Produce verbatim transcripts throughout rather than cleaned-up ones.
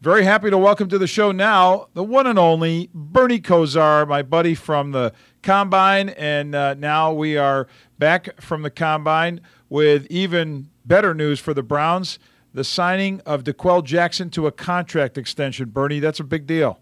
Very happy to welcome to the show now the one and only Bernie Kosar, my buddy from the Combine, and uh, now we are back from the Combine with even better news for the Browns, the signing of DeQuell Jackson to a contract extension. Bernie, that's a big deal.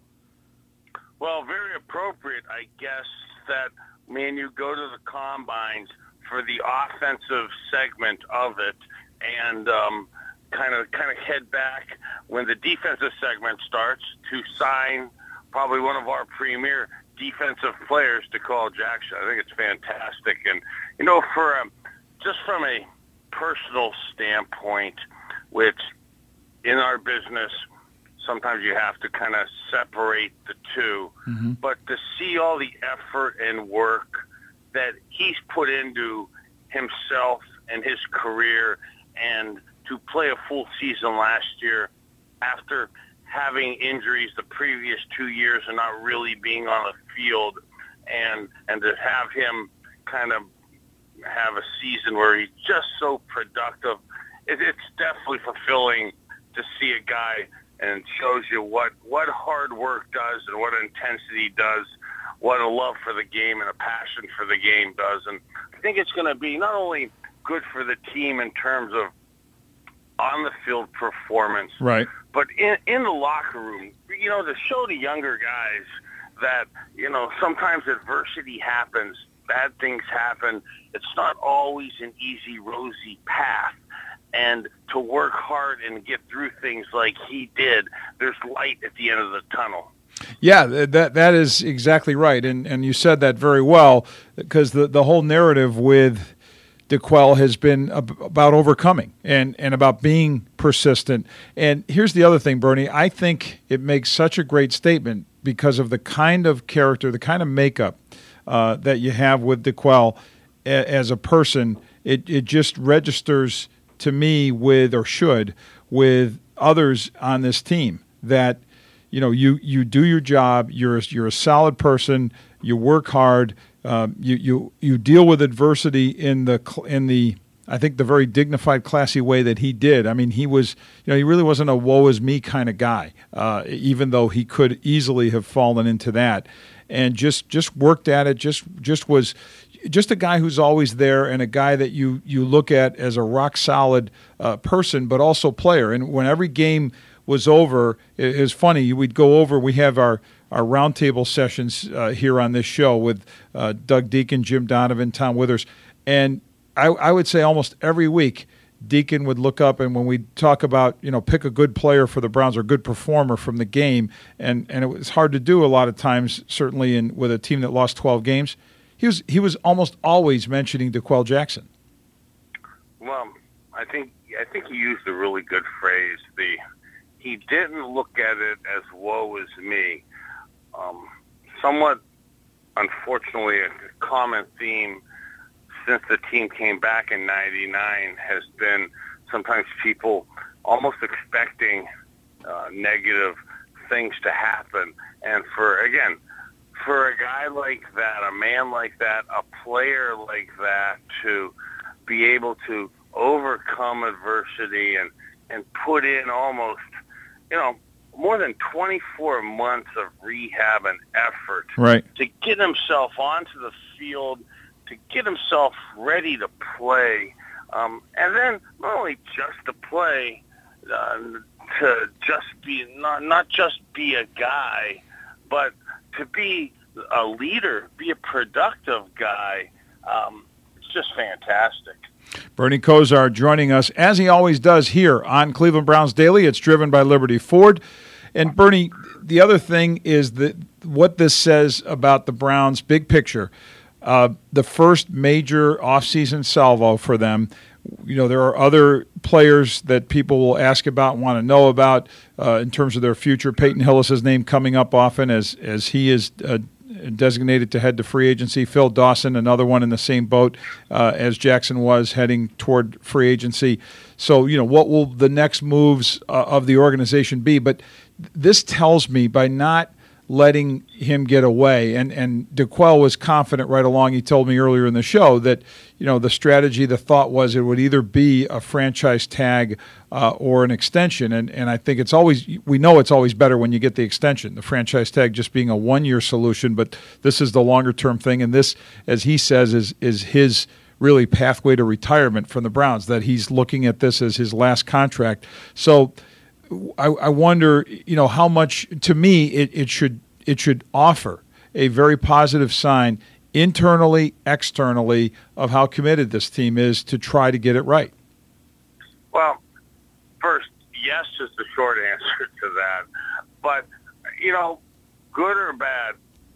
Well, very appropriate, I guess, that, man, you go to the Combines for the offensive segment of it and um, kind of kind of head back when the defensive segment starts to sign probably one of our premier defensive players, DeQuell Jackson. I think it's fantastic. And, you know, for um, just from a personal standpoint, which in our business, sometimes you have to kind of separate the two. Mm-hmm. But to see all the effort and work that he's put into himself and his career, and to play a full season last year after having injuries the previous two years and not really being on the field, and and to have him kind of have a season where he's just so productive, it, it's definitely fulfilling to see a guy, and it shows you what, what hard work does and what intensity does, what a love for the game and a passion for the game does. And I think it's going to be not only good for the team in terms of on-the-field performance, right, but in, in the locker room, you know, to show the younger guys that, you know, sometimes adversity happens, bad things happen. It's not always an easy, rosy path. And to work hard and get through things like he did, there's light at the end of the tunnel. Yeah, that that is exactly right, and and you said that very well, because the, the whole narrative with DeQuell has been ab- about overcoming and, and about being persistent. And here's the other thing, Bernie. I think it makes such a great statement because of the kind of character, the kind of makeup uh, that you have with DeQuell a- as a person. It it just registers to me with, or should, with others on this team that, you know, you, you do your job, you're a, you're a solid person, you work hard, um, you, you you deal with adversity in the in the I think the very dignified, classy way that he did. I mean, he was, you know, he really wasn't a woe is me kind of guy, uh, even though he could easily have fallen into that, and just just worked at it, just just was. Just a guy who's always there, and a guy that you, you look at as a rock-solid uh, person, but also player. And when every game was over, it, it was funny. We'd go over, we have our, our roundtable sessions uh, here on this show with uh, Doug Deacon, Jim Donovan, Tom Withers. And I, I would say almost every week, Deacon would look up, and when we talk about, you know, pick a good player for the Browns or good performer from the game, and, and it was hard to do a lot of times, certainly in with a team that lost twelve games, He was he was almost always mentioning DeQuell Jackson. Well, I think I think he used a really good phrase. The he didn't look at it as woe is me. Um, somewhat, unfortunately, a common theme since the team came back in ninety-nine has been sometimes people almost expecting uh, negative things to happen, and for again. For a guy like that, a man like that, a player like that, to be able to overcome adversity and, and put in almost, you know, more than twenty-four months of rehab and effort right. to get himself onto the field, to get himself ready to play, um, and then not only just to play, uh, to just be, not, not just be a guy, but to be a leader, be a productive guy, um, it's just fantastic. Bernie Kosar joining us, as he always does here on Cleveland Browns Daily. It's driven by Liberty Ford. And, Bernie, the other thing is that what this says about the Browns' big picture, uh, the first major offseason salvo for them. You know, there are other players that people will ask about and want to know about uh, in terms of their future. Peyton Hillis' name coming up often as as he is uh, designated to head to free agency. Phil Dawson, another one in the same boat uh, as Jackson was, heading toward free agency. So, you know, what will the next moves uh, of the organization be? But this tells me by not letting him get away. And and DeQuell was confident right along. He told me earlier in the show that, you know, the strategy, the thought was it would either be a franchise tag uh, or an extension. And and I think it's always, we know it's always better when you get the extension, the franchise tag just being a one-year solution. But this is the longer-term thing. And this, as he says, is is his really pathway to retirement from the Browns, that he's looking at this as his last contract. So I, I wonder, you know, how much, to me, it, it should it should offer a very positive sign internally, externally, of how committed this team is to try to get it right. Well, first, yes is the short answer to that. But, you know, good or bad,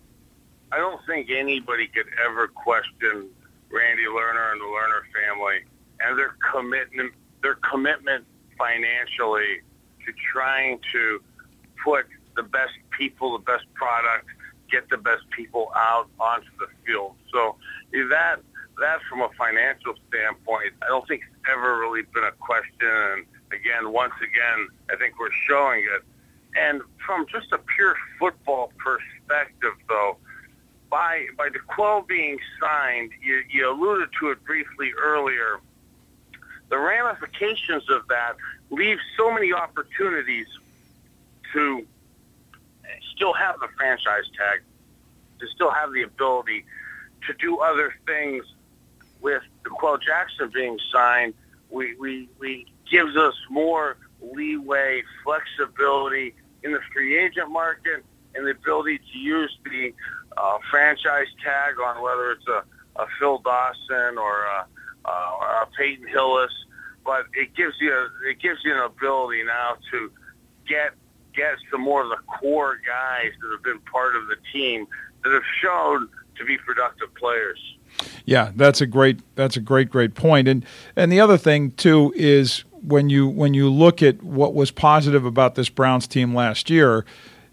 I don't think anybody could ever question Randy Lerner and the Lerner family and their commitment, their commitment financially to trying to put the best people, the best product, get the best people out onto the field. So that that from a financial standpoint, I don't think it's ever really been a question. And again, once again, I think we're showing it. And from just a pure football perspective, though, by by DeQuell being signed, you, you alluded to it briefly earlier, the ramifications of that leave so many opportunities to still have the franchise tag, to still have the ability to do other things. With DeQuell Jackson being signed, we, we, we gives us more leeway, flexibility in the free agent market, and the ability to use the uh, franchise tag on whether it's a, a Phil Dawson or a, uh, or a Peyton Hillis. But it gives you a, it gives you an ability now to get get some more of the core guys that have been part of the team that have shown to be productive players. Yeah, that's a great that's a great great point. And and the other thing too is when you when you look at what was positive about this Browns team last year,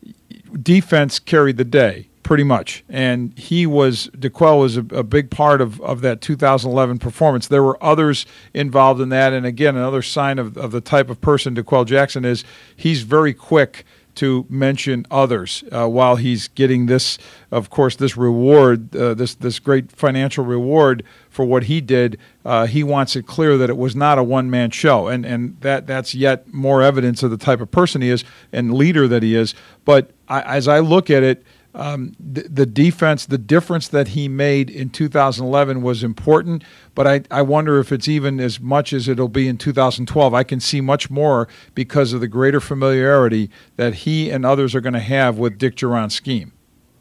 defense carried the day pretty much. And he was, DeQuell was a, a big part of, of that two thousand eleven performance. There were others involved in that. And again, another sign of, of the type of person DeQuell Jackson is, he's very quick to mention others uh, while he's getting this, of course, this reward, uh, this this great financial reward for what he did. Uh, he wants it clear that it was not a one-man show, and and that that's yet more evidence of the type of person he is and leader that he is. But I, as I look at it, Um, the, the defense, the difference that he made in two thousand eleven was important, but I, I wonder if it's even as much as it'll be in two thousand twelve. I can see much more because of the greater familiarity that he and others are going to have with Dick Jauron's scheme.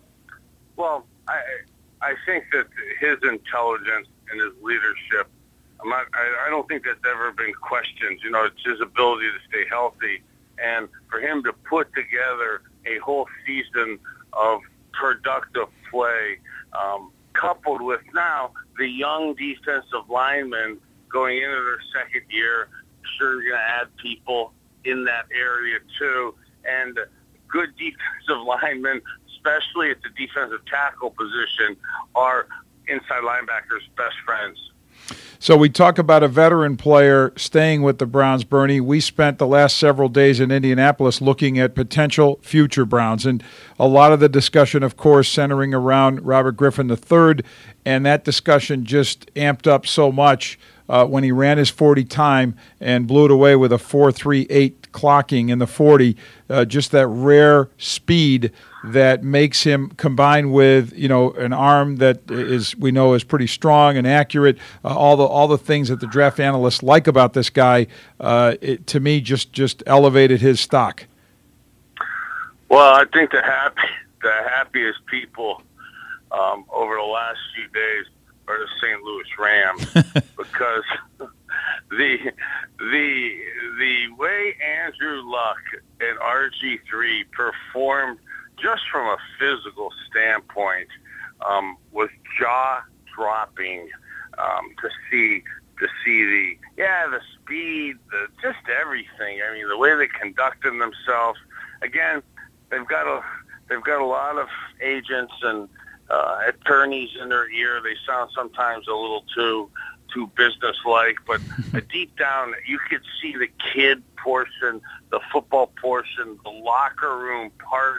Well, I I think that his intelligence and his leadership, I'm not, I, I don't think that's ever been questioned. You know, it's his ability to stay healthy, and for him to put together a whole season of productive play, um, coupled with now the young defensive linemen going into their second year. Sure, you're going to add people in that area too, and good defensive linemen, especially at the defensive tackle position, are inside linebackers' best friends. So we talk about a veteran player staying with the Browns, Bernie. We spent the last several days in Indianapolis looking at potential future Browns, and a lot of the discussion, of course, centering around Robert Griffin the third, and that discussion just amped up so much uh, when he ran his forty time and blew it away with a four three eight clocking in the forty, uh, just that rare speed that makes him, combined with, you know, an arm that is, we know, is pretty strong and accurate, uh, all the all the things that the draft analysts like about this guy, uh, it, to me, just just elevated his stock. Well, I think the happy the happiest people um, over the last few days are the Saint Louis Rams because the the the way Andrew Luck and R G three performed just from a physical standpoint um, was jaw-dropping um, to see to see the yeah the speed, the just everything. I mean, the way they conducted themselves. Again, they've got a they've got a lot of agents and uh, attorneys in their ear. They sound sometimes a little too too business-like, but deep down you could see the kid portion, the football portion, the locker room part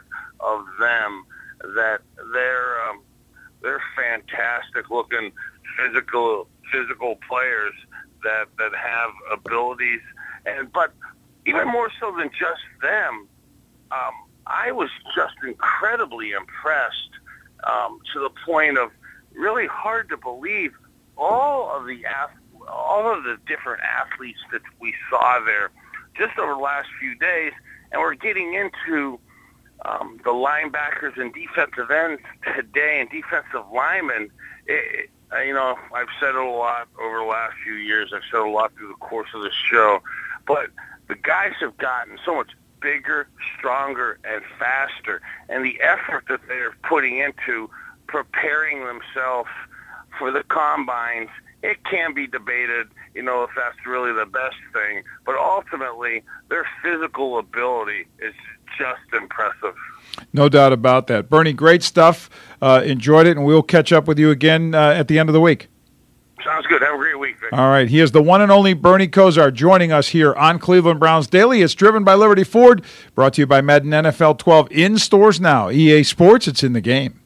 of them that they're um, they're fantastic looking physical physical players that that have abilities, and but even more so than just them, um, I was just incredibly impressed um, to the point of really hard to believe all of the ath- all of the different athletes that we saw there just over the last few days, and we're getting into um, the linebackers and defensive ends today and defensive linemen. It, it, you know, I've said it a lot over the last few years. I've said it a lot through the course of the show, but the guys have gotten so much bigger, stronger, and faster, and the effort that they're putting into preparing themselves for the combines, it can be debated, you know, if that's really the best thing, but ultimately their physical ability is just impressive. No doubt about that. Bernie, great stuff. Uh, enjoyed it, and we'll catch up with you again uh, at the end of the week. Sounds good. Have a great week, Vic. All right. He is the one and only Bernie Kosar joining us here on Cleveland Browns Daily. It's driven by Liberty Ford, brought to you by Madden N F L twelve in stores now. E A Sports, it's in the game.